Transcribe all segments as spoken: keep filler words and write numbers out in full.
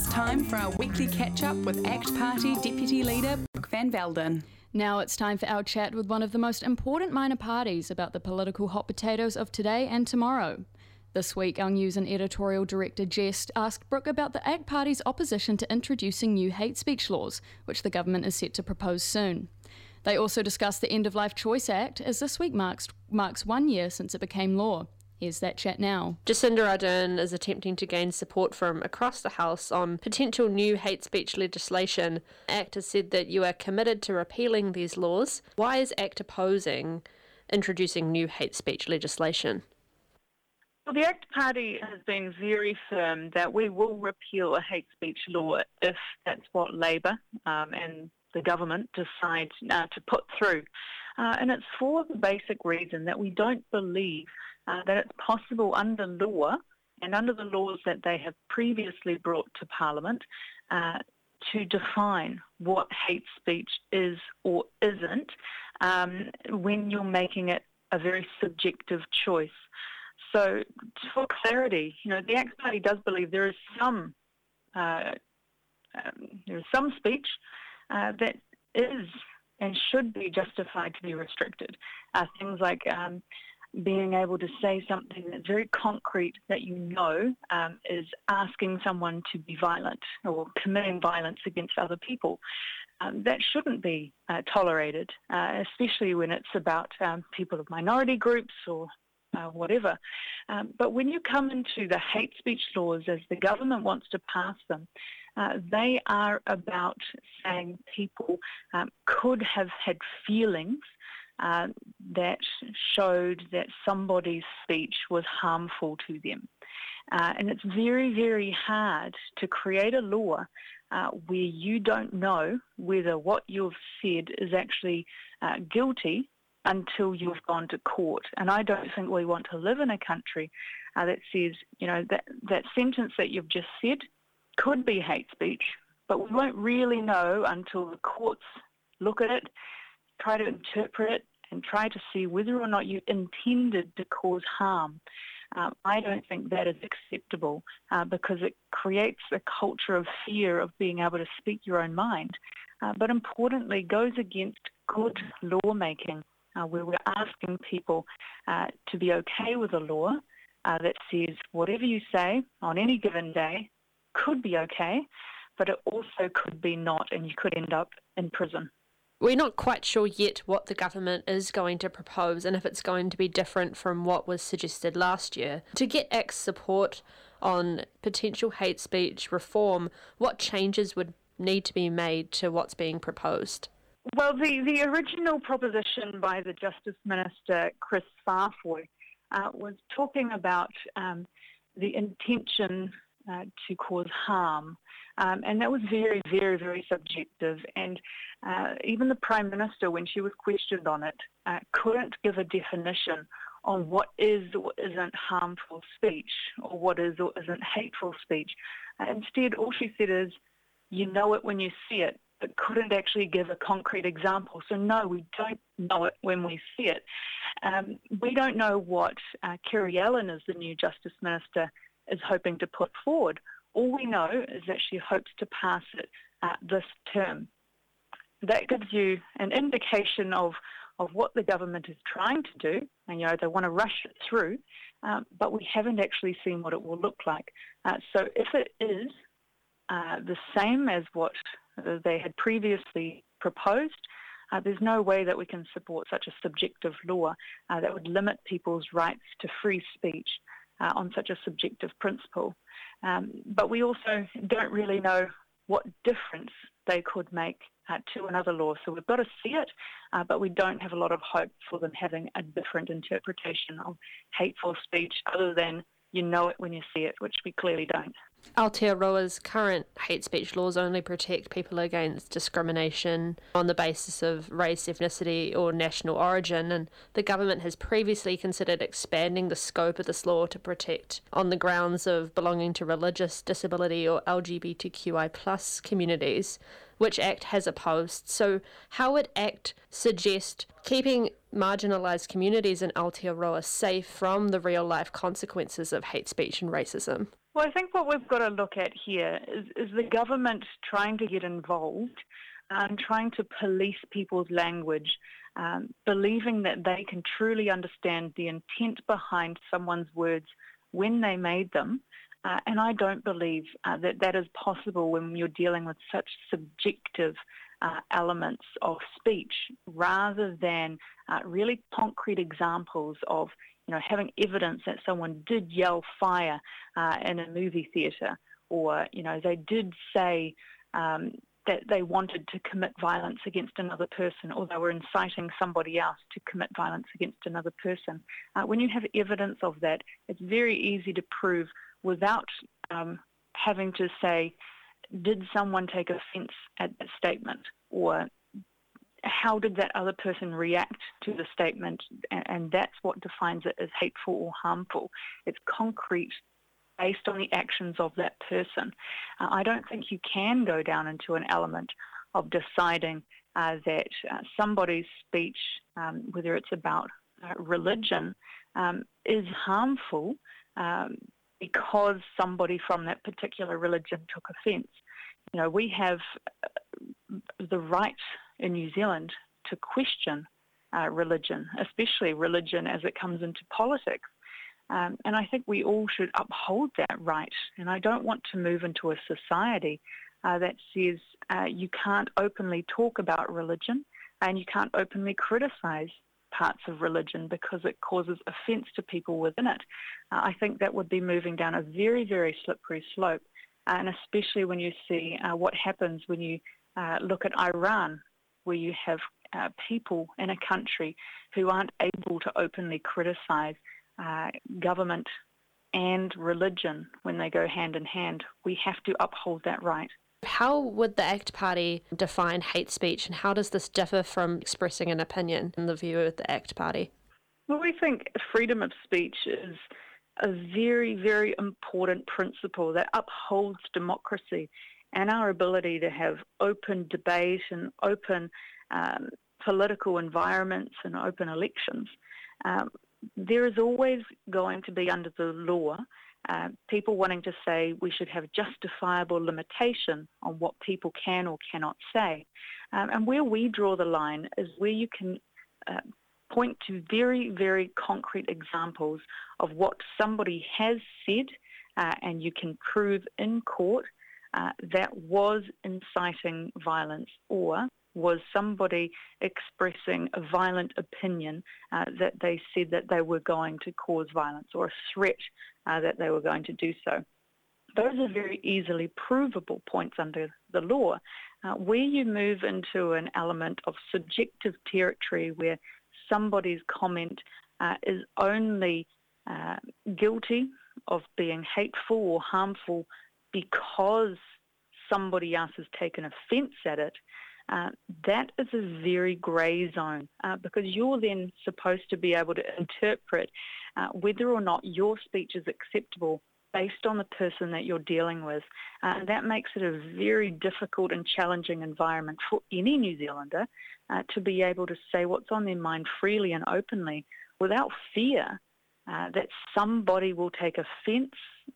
It's time for our weekly catch-up with ACT Party Deputy Leader Brooke Van Velden. Now it's time for our chat with one of the most important minor parties about the political hot potatoes of today and tomorrow. This week, our news and editorial director Jess asked Brooke about the ACT Party's opposition to introducing new hate speech laws, which the government is set to propose soon. They also discussed the End of Life Choice Act, as this week marks, marks one year since it became law. Here's that chat now. Jacinda Ardern is attempting to gain support from across the House on potential new hate speech legislation. ACT has said that you are committed to repealing these laws. Why is ACT opposing introducing new hate speech legislation? Well, the ACT Party has been very firm that we will repeal a hate speech law if that's what Labour um, and the government decide uh, to put through. Uh, and it's for the basic reason that we don't believe uh, that it's possible under law and under the laws that they have previously brought to Parliament uh, to define what hate speech is or isn't um, when you're making it a very subjective choice. So, for clarity, you know, the ACT Party does believe there is some uh, um, there is some speech uh, that is and should be justified to be restricted. Uh, things like um, being able to say something that's very concrete that you know um, is asking someone to be violent or committing violence against other people. Um, that shouldn't be uh, tolerated, uh, especially when it's about um, people of minority groups or Uh, whatever. Um, but when you come into the hate speech laws as the government wants to pass them, uh, they are about saying people um, could have had feelings uh, that showed that somebody's speech was harmful to them. Uh, and it's very, very hard to create a law uh, where you don't know whether what you've said is actually uh, guilty until you've gone to court. And I don't think we want to live in a country uh, that says, you know, that, that sentence that you've just said could be hate speech, but we won't really know until the courts look at it, try to interpret it, and try to see whether or not you intended to cause harm. Um, I don't think that is acceptable uh, because it creates a culture of fear of being able to speak your own mind, uh, but importantly goes against good lawmaking. Uh, where we're asking people uh, to be okay with a law uh, that says whatever you say on any given day could be okay, but it also could be not, and you could end up in prison. We're not quite sure yet what the government is going to propose and if it's going to be different from what was suggested last year. To get ACT's support on potential hate speech reform, what changes would need to be made to what's being proposed? Well, the, the original proposition by the Justice Minister, Chris Farfoy, uh, was talking about um, the intention uh, to cause harm. Um, and that was very, very, very subjective. And uh, even the Prime Minister, when she was questioned on it, uh, couldn't give a definition on what is or isn't harmful speech or what is or isn't hateful speech. Uh, instead, all she said is, you know it when you see it, but couldn't actually give a concrete example. So no, we don't know it when we see it. Um, we don't know what uh, Kerry Allen, as the new Justice Minister, is hoping to put forward. All we know is that she hopes to pass it uh, this term. That gives you an indication of, of what the government is trying to do, and you know they want to rush it through, um, but we haven't actually seen what it will look like. Uh, so if it is uh, the same as what they had previously proposed, uh, there's no way that we can support such a subjective law uh, that would limit people's rights to free speech uh, on such a subjective principle. Um, but we also don't really know what difference they could make uh, to another law. So we've got to see it, uh, but we don't have a lot of hope for them having a different interpretation of hateful speech other than you know it when you see it, which we clearly don't. Aotearoa's current hate speech laws only protect people against discrimination on the basis of race, ethnicity or national origin, and the government has previously considered expanding the scope of this law to protect on the grounds of belonging to religious, disability or L G B T Q I plus communities, which ACT has opposed. So how would ACT suggest keeping marginalised communities in Aotearoa safe from the real-life consequences of hate speech and racism? Well, I think what we've got to look at here is, is the government trying to get involved and trying to police people's language, um, believing that they can truly understand the intent behind someone's words when they made them. Uh, and I don't believe uh, that that is possible when you're dealing with such subjective uh, elements of speech, rather than uh, really concrete examples of, you know, having evidence that someone did yell fire uh, in a movie theatre, or, you know, they did say um, that they wanted to commit violence against another person, or they were inciting somebody else to commit violence against another person. Uh, when you have evidence of that, it's very easy to prove without um, having to say, did someone take offence at that statement, or how did that other person react to the statement? And, and that's what defines it as hateful or harmful. It's concrete, based on the actions of that person. Uh, I don't think you can go down into an element of deciding uh, that uh, somebody's speech, um, whether it's about uh, religion, um, is harmful um, because somebody from that particular religion took offence. You know, we have the right in New Zealand to question uh, religion, especially religion as it comes into politics. Um, and I think we all should uphold that right. And I don't want to move into a society uh, that says uh, you can't openly talk about religion and you can't openly criticise parts of religion because it causes offence to people within it. Uh, I think that would be moving down a very, very slippery slope. Uh, and especially when you see uh, what happens when you uh, look at Iran, where you have uh, people in a country who aren't able to openly criticise uh, government and religion when they go hand in hand. We have to uphold that right. How would the ACT Party define hate speech, and how does this differ from expressing an opinion in the view of the ACT Party? Well, we think freedom of speech is a very, very important principle that upholds democracy and our ability to have open debate and open um, political environments and open elections. Um, there is always going to be, under the law, uh, people wanting to say we should have justifiable limitation on what people can or cannot say. Um, and where we draw the line is where you can uh, point to very, very concrete examples of what somebody has said uh, and you can prove in court uh, that was inciting violence, or was somebody expressing a violent opinion uh, that they said that they were going to cause violence, or a threat uh, that they were going to do so. Those are very easily provable points under the law. Uh, where you move into an element of subjective territory where somebody's comment uh, is only uh, guilty of being hateful or harmful because somebody else has taken offence at it, uh, that is a very grey zone uh, because you're then supposed to be able to interpret uh, whether or not your speech is acceptable based on the person that you're dealing with. Uh, and that makes it a very difficult and challenging environment for any New Zealander uh, to be able to say what's on their mind freely and openly without fear uh, that somebody will take offence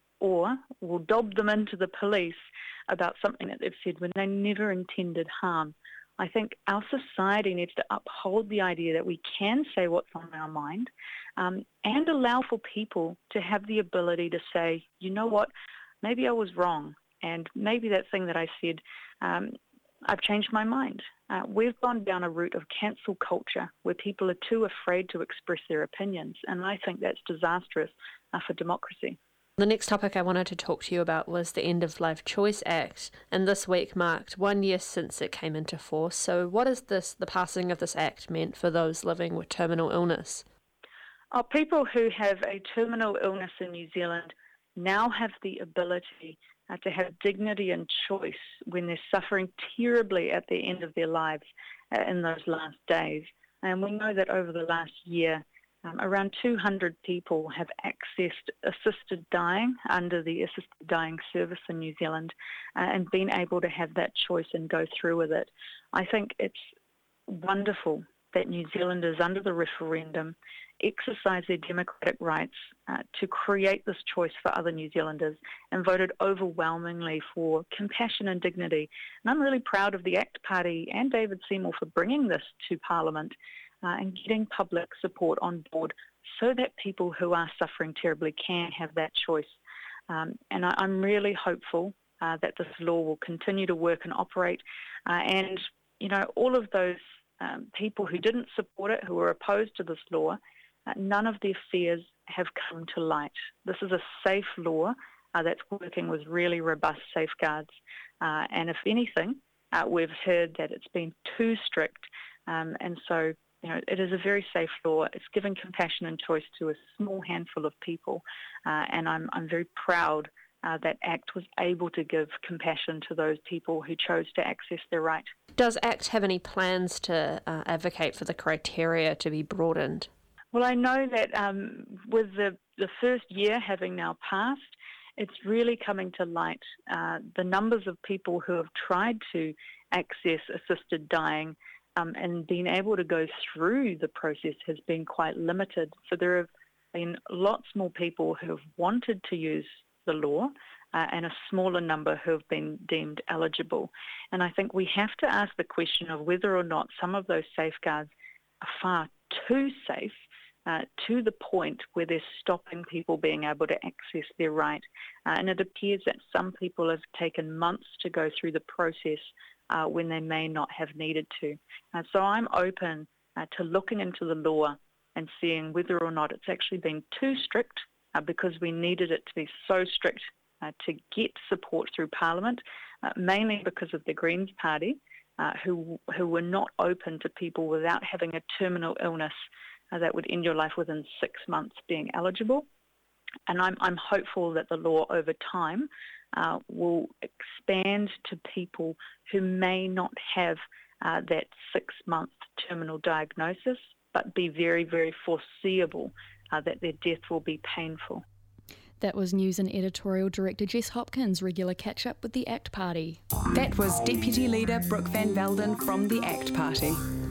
or will dob them into the police about something that they've said when they never intended harm. I think our society needs to uphold the idea that we can say what's on our mind um, and allow for people to have the ability to say, you know what, maybe I was wrong, and maybe that thing that I said, um, I've changed my mind. Uh, we've gone down a route of cancel culture where people are too afraid to express their opinions, and I think that's disastrous uh, for democracy. The next topic I wanted to talk to you about was the End of Life Choice Act, and this week marked one year since it came into force. So what has this, the passing of this act meant for those living with terminal illness? Oh, people who have a terminal illness in New Zealand now have the ability uh, to have dignity and choice when they're suffering terribly at the end of their lives uh, in those last days. And we know that over the last year, Um, around two hundred people have accessed assisted dying under the Assisted Dying Service in New Zealand uh, and been able to have that choice and go through with it. I think it's wonderful that New Zealanders under the referendum exercised their democratic rights uh, to create this choice for other New Zealanders and voted overwhelmingly for compassion and dignity. And I'm really proud of the ACT Party and David Seymour for bringing this to Parliament uh, and getting public support on board so that people who are suffering terribly can have that choice. Um, and I, I'm really hopeful uh, that this law will continue to work and operate. Uh, and, you know, all of those um, people who didn't support it, who were opposed to this law, uh, none of their fears have come to light. This is a safe law uh, that's working with really robust safeguards. Uh, and if anything, uh, we've heard that it's been too strict. Um, and so, you know, it is a very safe law. It's giving compassion and choice to a small handful of people. Uh, and I'm, I'm very proud uh, that ACT was able to give compassion to those people who chose to access their right. Does ACT have any plans to uh, advocate for the criteria to be broadened? Well, I know that um, with the, the first year having now passed, it's really coming to light uh, the numbers of people who have tried to access assisted dying um, and being able to go through the process has been quite limited. So there have been lots more people who have wanted to use the law uh, and a smaller number who have been deemed eligible. And I think we have to ask the question of whether or not some of those safeguards are far too safe Uh, to the point where they're stopping people being able to access their right. Uh, and it appears that some people have taken months to go through the process uh, when they may not have needed to. Uh, so I'm open uh, to looking into the law and seeing whether or not it's actually been too strict uh, because we needed it to be so strict uh, to get support through Parliament, uh, mainly because of the Greens Party, uh, who, who were not open to people without having a terminal illness that would end your life within six months being eligible. And I'm, I'm hopeful that the law over time uh, will expand to people who may not have uh, that six-month terminal diagnosis, but be very, very foreseeable uh, that their death will be painful. That was News and Editorial Director Jess Hopkins, regular catch-up with the ACT Party. That was Deputy Leader Brooke Van Velden from the ACT Party.